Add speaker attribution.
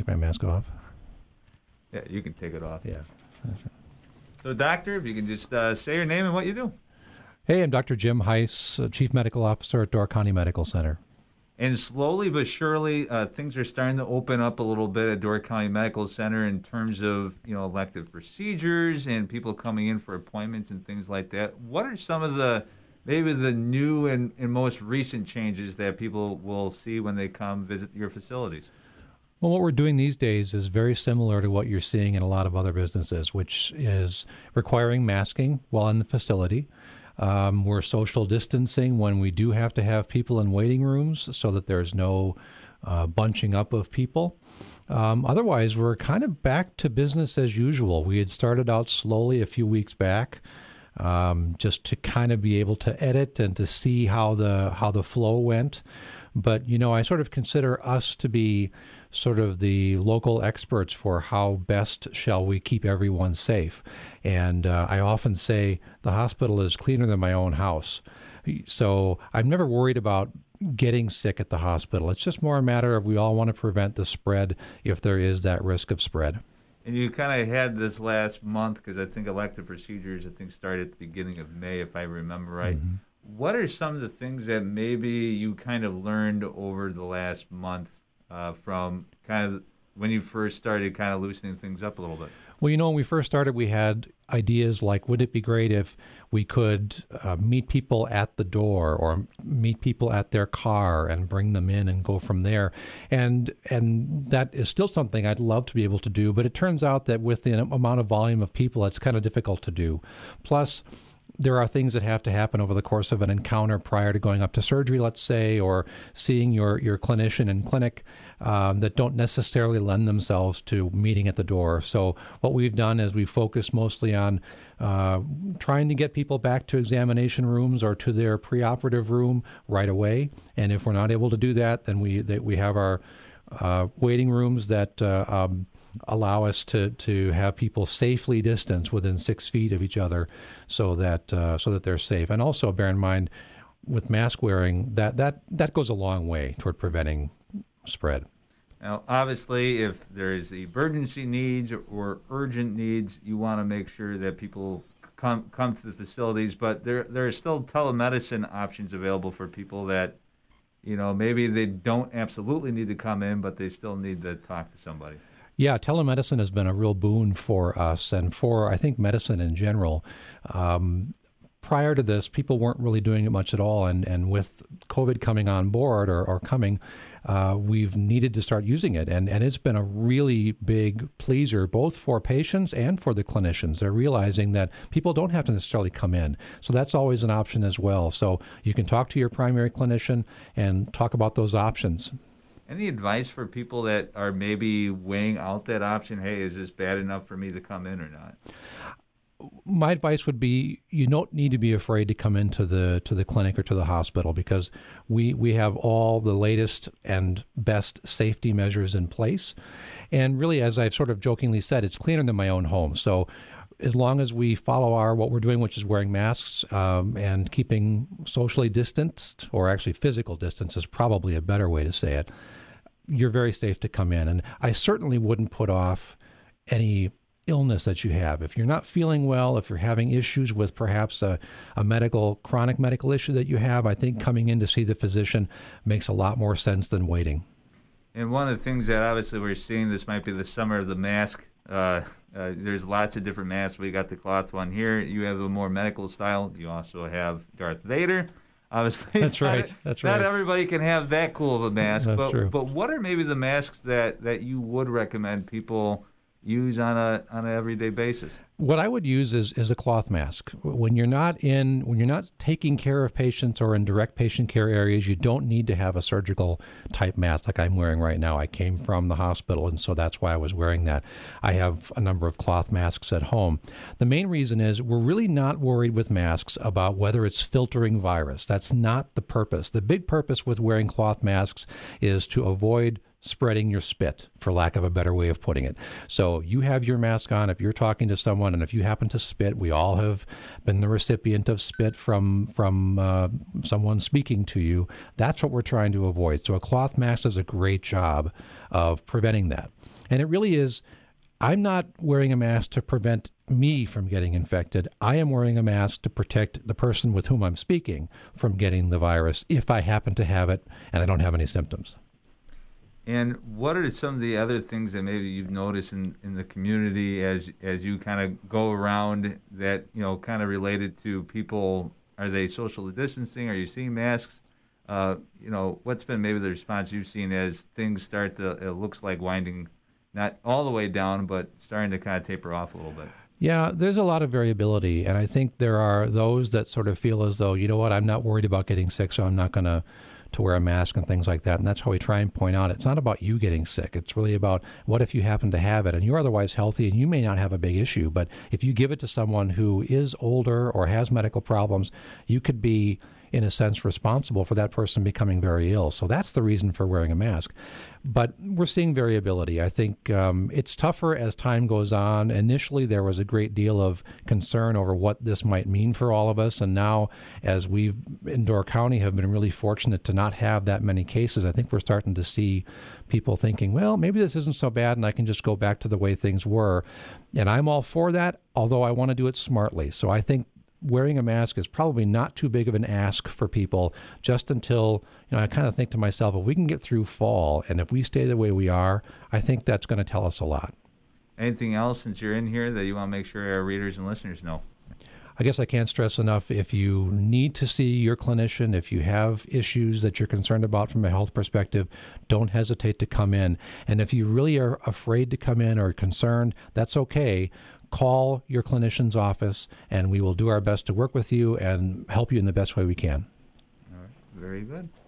Speaker 1: take my mask off.
Speaker 2: Yeah, you can take it off.
Speaker 1: Yeah.
Speaker 2: So, doctor, if you can just say your name and what you do.
Speaker 1: Hey, I'm Dr. Jim Heiss, Chief Medical Officer at Door County Medical Center.
Speaker 2: And slowly but surely, things are starting to open up a little bit at Door County Medical Center in terms of, elective procedures and people coming in for appointments and things like that. What are some of the new and most recent changes that people will see when they come visit your facilities?
Speaker 1: Well, what we're doing these days is very similar to what you're seeing in a lot of other businesses, which is requiring masking while in the facility. We're social distancing when we do have to have people in waiting rooms so that there's no bunching up of people. Otherwise, we're kind of back to business as usual. We had started out slowly a few weeks back, just to kind of be able to edit and to see how the flow went. But, I sort of consider us to be sort of the local experts for how best shall we keep everyone safe. And I often say the hospital is cleaner than my own house. So I'm never worried about getting sick at the hospital. It's just more a matter of we all want to prevent the spread if there is that risk of spread.
Speaker 2: And you kind of had this last month, because I think elective procedures, started at the beginning of May, if I remember right. Mm-hmm. What are some of the things that maybe you kind of learned over the last month from kind of when you first started kind of loosening things up a little bit?
Speaker 1: Well, when we first started, we had ideas like, would it be great if we could meet people at the door or meet people at their car and bring them in and go from there? And that is still something I'd love to be able to do, but it turns out that with the amount of volume of people, it's kind of difficult to do. Plus, there are things that have to happen over the course of an encounter prior to going up to surgery, let's say, or seeing your clinician in clinic that don't necessarily lend themselves to meeting at the door. So what we've done is we've focused mostly on trying to get people back to examination rooms or to their preoperative room right away. And if we're not able to do that, then we have our waiting rooms that allow us to have people safely distanced within 6 feet of each other so that they're safe. And also bear in mind with mask wearing that goes a long way toward preventing spread.
Speaker 2: Now, obviously, if there's emergency needs or urgent needs, you want to make sure that people come to the facilities. But there are still telemedicine options available for people that, maybe they don't absolutely need to come in, but they still need to talk to somebody.
Speaker 1: Yeah, telemedicine has been a real boon for us and for, I think, medicine in general. Prior to this, people weren't really doing it much at all. And with COVID coming on board or coming, we've needed to start using it. And it's been a really big pleaser, both for patients and for the clinicians. They're realizing that people don't have to necessarily come in. So that's always an option as well. So you can talk to your primary clinician and talk about those options.
Speaker 2: Any advice for people that are maybe weighing out that option? Hey, is this bad enough for me to come in or not?
Speaker 1: My advice would be you don't need to be afraid to come into the clinic or to the hospital because we have all the latest and best safety measures in place. And really, as I've sort of jokingly said, it's cleaner than my own home. So as long as we follow what we're doing, which is wearing masks and keeping socially distanced, or actually physical distance is probably a better way to say it, you're very safe to come in. And I certainly wouldn't put off any illness that you have. If you're not feeling well, if you're having issues with perhaps a chronic medical issue that you have, I think coming in to see the physician makes a lot more sense than waiting.
Speaker 2: And one of the things that obviously we're seeing, this might be the summer of the mask. There's lots of different masks. We got the cloth one here. You have a more medical style. You also have Darth Vader. Obviously,
Speaker 1: that's right.
Speaker 2: Not everybody can have that cool of a mask.
Speaker 1: That's true.
Speaker 2: But what are maybe the masks that you would recommend people use on an everyday basis?
Speaker 1: What I would use is a cloth mask. When you're not taking care of patients or in direct patient care areas, you don't need to have a surgical type mask like I'm wearing right now. I came from the hospital, and so that's why I was wearing that. I have a number of cloth masks at home. The main reason is we're really not worried with masks about whether it's filtering virus. That's not the purpose. The big purpose with wearing cloth masks is to avoid spreading your spit, for lack of a better way of putting it. So you have your mask on. If you're talking to someone and if you happen to spit, we all have been the recipient of spit from someone speaking to you. That's what we're trying to avoid. So a cloth mask does a great job of preventing that. And it really is, I'm not wearing a mask to prevent me from getting infected. I am wearing a mask to protect the person with whom I'm speaking from getting the virus if I happen to have it and I don't have any symptoms.
Speaker 2: And what are some of the other things that maybe you've noticed in the community as you kind of go around that, kind of related to people? Are they social distancing? Are you seeing masks? What's been maybe the response you've seen as things start to, it looks like winding not all the way down, but starting to kind of taper off a little bit?
Speaker 1: Yeah, there's a lot of variability, and I think there are those that sort of feel as though, you know what, I'm not worried about getting sick, so I'm not going to wear a mask and things like that. And that's how we try and point out it's not about you getting sick. It's really about what if you happen to have it and you're otherwise healthy and you may not have a big issue. But if you give it to someone who is older or has medical problems, you could be, in a sense, responsible for that person becoming very ill. So that's the reason for wearing a mask. But we're seeing variability. I think it's tougher as time goes on. Initially, there was a great deal of concern over what this might mean for all of us. And now, as we've in Door County have been really fortunate to not have that many cases, I think we're starting to see people thinking, well, maybe this isn't so bad and I can just go back to the way things were. And I'm all for that, although I want to do it smartly. So I think wearing a mask is probably not too big of an ask for people, just until, I kind of think to myself, if we can get through fall and if we stay the way we are, I think that's going to tell us a lot.
Speaker 2: Anything else since you're in here that you want to make sure our readers and listeners know?
Speaker 1: I guess I can't stress enough, if you need to see your clinician, if you have issues that you're concerned about from a health perspective, don't hesitate to come in. And if you really are afraid to come in or concerned, that's okay. Call your clinician's office, and we will do our best to work with you and help you in the best way we can.
Speaker 2: All right. Very good.